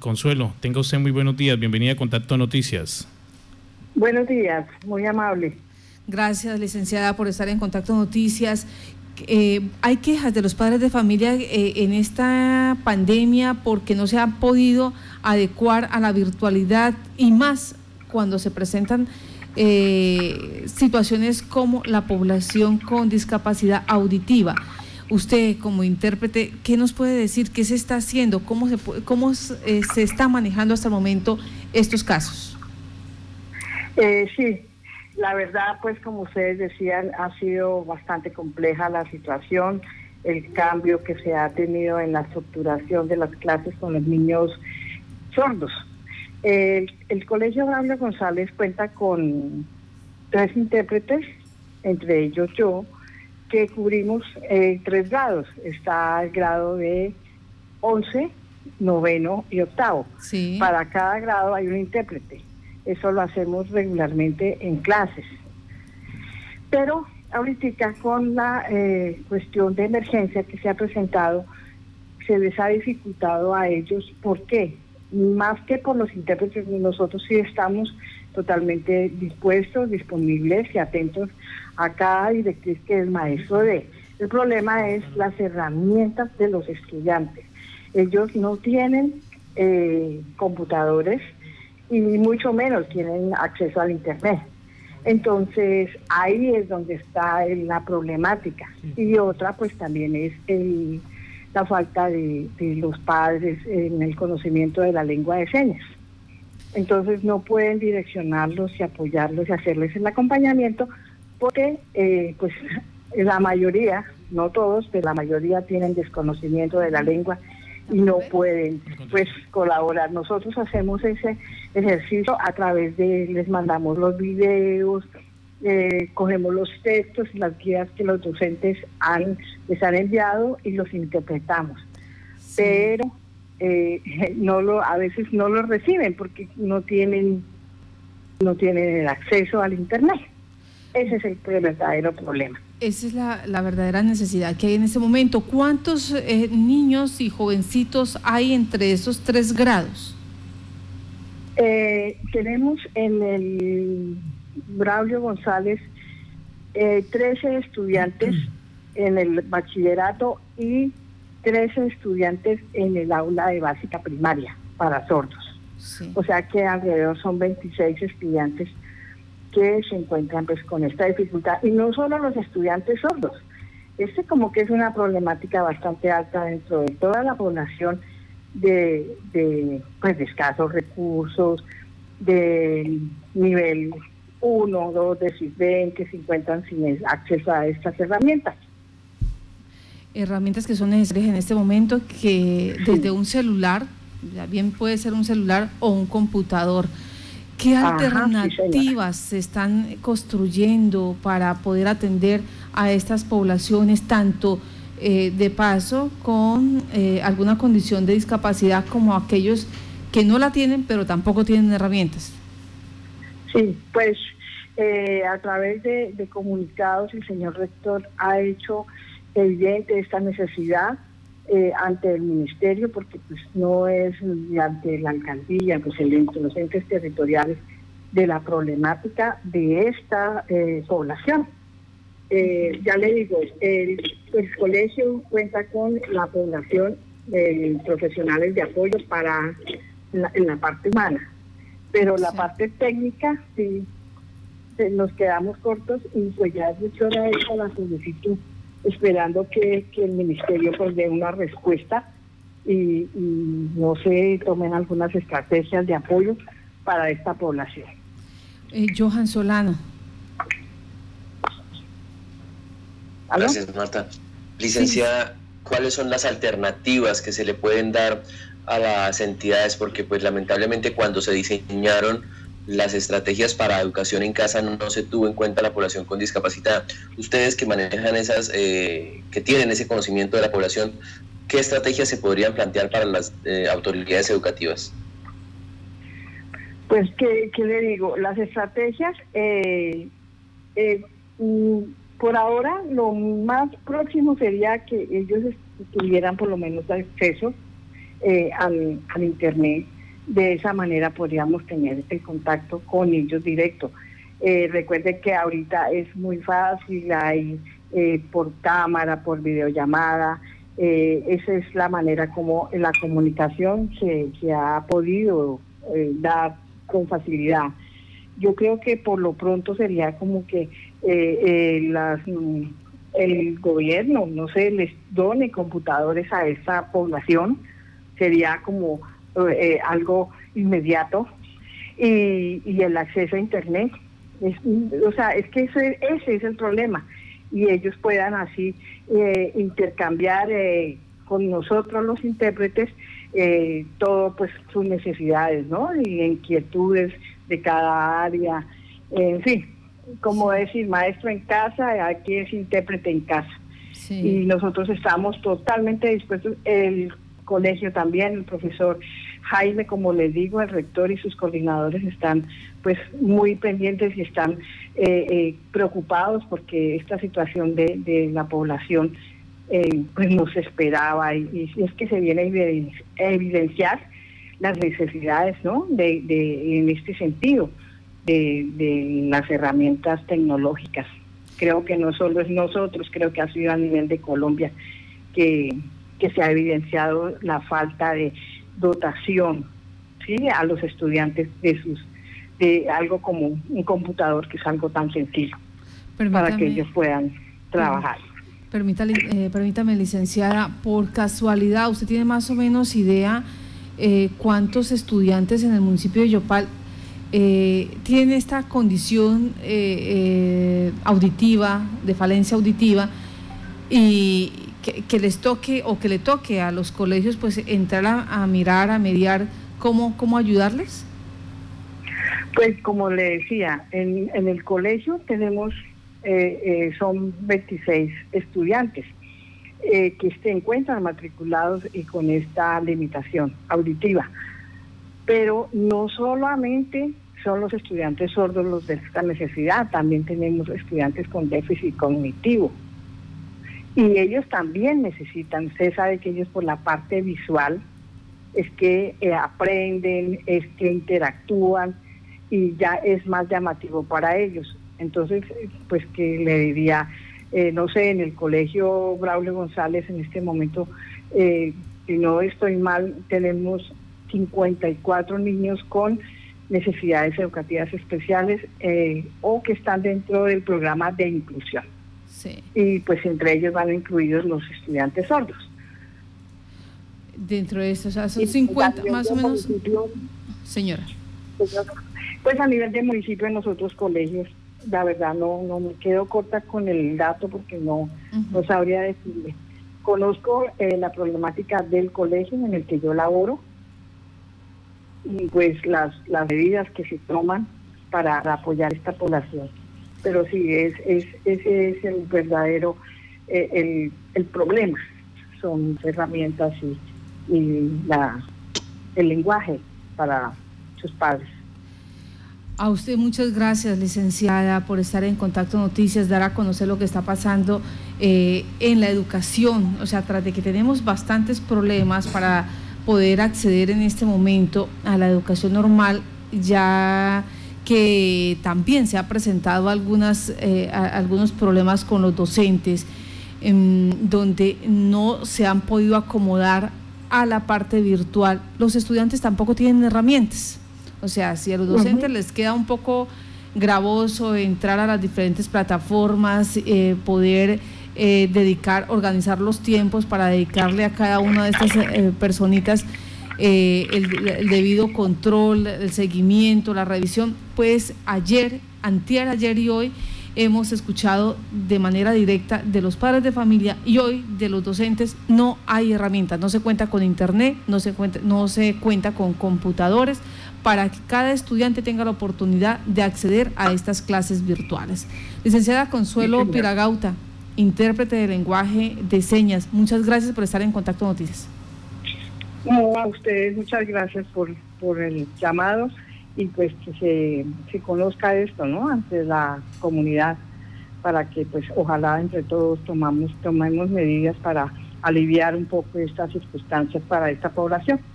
Consuelo, tenga usted muy buenos días. Bienvenida a Contacto Noticias. Buenos días, muy amable. Gracias, licenciada, por estar en Contacto Noticias. Hay quejas de los padres de familia en esta pandemia porque no se han podido adecuar a la virtualidad y más cuando se presentan situaciones como la población con discapacidad auditiva. Usted, como intérprete, ¿qué nos puede decir? ¿Qué se está haciendo? ¿Cómo se está manejando hasta el momento estos casos? Sí, la verdad, pues como ustedes decían, ha sido bastante compleja la situación, el cambio que se ha tenido en la estructuración de las clases con los niños sordos. El Colegio Braulio González cuenta con 3 intérpretes, entre ellos yo, que cubrimos 3 grados. Está el grado de 11, 9º y 8º. Sí. Para cada grado hay un intérprete. Eso lo hacemos regularmente en clases. Pero ahorita con la cuestión de emergencia que se ha presentado, se les ha dificultado a ellos. ¿Por qué? Más que por los intérpretes, nosotros sí estamos totalmente dispuestos, disponibles y atentos a cada directriz que el maestro dé. El problema es las herramientas de los estudiantes. Ellos no tienen computadores y mucho menos tienen acceso al internet. Entonces ahí es donde está la problemática. Y otra pues también es la falta de los padres en el conocimiento de la lengua de señas. Entonces no pueden direccionarlos y apoyarlos y hacerles el acompañamiento porque pues la mayoría, no todos, pero la mayoría tienen desconocimiento de la lengua y no pueden pues colaborar. Nosotros hacemos ese ejercicio a través les mandamos los videos, cogemos los textos y las guías que los docentes les han enviado y los interpretamos. Sí. Pero a veces no lo reciben porque no tienen el acceso al internet. Ese es el verdadero problema. Esa es la verdadera necesidad que hay en este momento. ¿Cuántos niños y jovencitos hay entre esos 3 grados? Tenemos en el Braulio González 13 estudiantes en el bachillerato y 13 estudiantes en el aula de básica primaria para sordos. Sí. O sea que alrededor son 26 estudiantes que se encuentran pues con esta dificultad. Y no solo los estudiantes sordos, como que es una problemática bastante alta dentro de toda la población de escasos recursos, de nivel 1, 2 de CISBEN, que se encuentran sin acceso a estas herramientas. Herramientas que son necesarias en este momento, que desde un celular, ya bien puede ser un celular o un computador. ¿Qué alternativas se están construyendo para poder atender a estas poblaciones, tanto de paso con alguna condición de discapacidad como aquellos que no la tienen pero tampoco tienen herramientas? Sí, pues a través de comunicados el señor rector ha hecho evidente esta necesidad ante el ministerio, porque pues no es ante la alcaldía, pues entre los entes territoriales, de la problemática de esta población. Ya le digo, el colegio cuenta con la población de profesionales de apoyo en la parte humana, pero la parte técnica sí nos quedamos cortos y pues ya es mucho hora de la solicitud, esperando que el ministerio pues dé una respuesta y no se tomen algunas estrategias de apoyo para esta población. Johan Solano. ¿Aló? Gracias, Marta. Licenciada, sí. ¿Cuáles son las alternativas que se le pueden dar a las entidades? Porque pues lamentablemente cuando se diseñaron las estrategias para educación en casa no se tuvo en cuenta la población con discapacidad. Ustedes que manejan que tienen ese conocimiento de la población, ¿qué estrategias se podrían plantear para las autoridades educativas? Pues, ¿qué le digo? Las estrategias, por ahora, lo más próximo sería que ellos tuvieran por lo menos acceso al Internet. De esa manera podríamos tener el contacto con ellos directo. Recuerden que ahorita es muy fácil, hay por cámara, por videollamada. Esa es la manera como la comunicación se ha podido dar con facilidad. Yo creo que por lo pronto sería como que el gobierno, no sé, les done computadores a esta población, sería como algo inmediato, y el acceso a Internet. Es que ese es el problema, y ellos puedan así intercambiar con nosotros los intérpretes todo, pues sus necesidades, ¿no? Y inquietudes de cada área, en fin, como decir, maestro en casa, aquí es intérprete en casa. Sí. Y nosotros estamos totalmente dispuestos, el colegio también, el profesor Jaime, como les digo, el rector y sus coordinadores están pues muy pendientes y están preocupados porque esta situación de la población pues no se esperaba, y es que se viene a evidenciar las necesidades, ¿no? En este sentido de las herramientas tecnológicas. Creo que no solo es nosotros, creo que ha sido a nivel de Colombia que se ha evidenciado la falta de dotación, ¿sí?, a los estudiantes de algo como un computador, que es algo tan sencillo. Para que ellos puedan trabajar. Permítame, licenciada, por casualidad, ¿usted tiene más o menos idea cuántos estudiantes en el municipio de Yopal tienen esta condición auditiva, de falencia auditiva, y que les toque o que le toque a los colegios pues entrar a mirar, a mediar cómo ayudarles? Pues como le decía, en el colegio tenemos, son 26 estudiantes que se encuentran matriculados y con esta limitación auditiva. Pero no solamente son los estudiantes sordos los de esta necesidad, también tenemos estudiantes con déficit cognitivo. Y ellos también necesitan, usted sabe que ellos por la parte visual es que aprenden, es que interactúan, y ya es más llamativo para ellos. Entonces, pues que le diría, no sé, en el colegio Braulio González en este momento, si no estoy mal, tenemos 54 niños con necesidades educativas especiales o que están dentro del programa de inclusión. Sí. Y pues entre ellos van incluidos los estudiantes sordos. Dentro de estos, o sea, son 50 más o menos, señora. Pues a nivel de municipio, en nosotros colegios, la verdad no me quedo corta con el dato porque no sabría decirle. Conozco la problemática del colegio en el que yo laboro, y pues las medidas que se toman para apoyar esta población. Pero sí, ese es el verdadero el problema. Son herramientas y el lenguaje para sus padres. A usted muchas gracias, licenciada, por estar en Contacto Noticias, dar a conocer lo que está pasando en la educación. O sea, tras de que tenemos bastantes problemas para poder acceder en este momento a la educación normal, ya que también se ha presentado algunos problemas con los docentes, donde no se han podido acomodar a la parte virtual. Los estudiantes tampoco tienen herramientas. O sea, si a los docentes les queda un poco gravoso entrar a las diferentes plataformas, poder organizar los tiempos para dedicarle a cada una de estas personitas el debido control, el seguimiento, la revisión, pues antier, ayer y hoy hemos escuchado de manera directa de los padres de familia y hoy de los docentes, no hay herramientas, no se cuenta con internet, no se cuenta con computadores para que cada estudiante tenga la oportunidad de acceder a estas clases virtuales. Licenciada Consuelo Piragauta, intérprete de lenguaje de señas, muchas gracias por estar en Contacto Noticias. No, a ustedes muchas gracias por el llamado, y pues que se conozca esto, ¿no?, ante la comunidad, para que pues ojalá entre todos tomemos medidas para aliviar un poco estas circunstancias para esta población.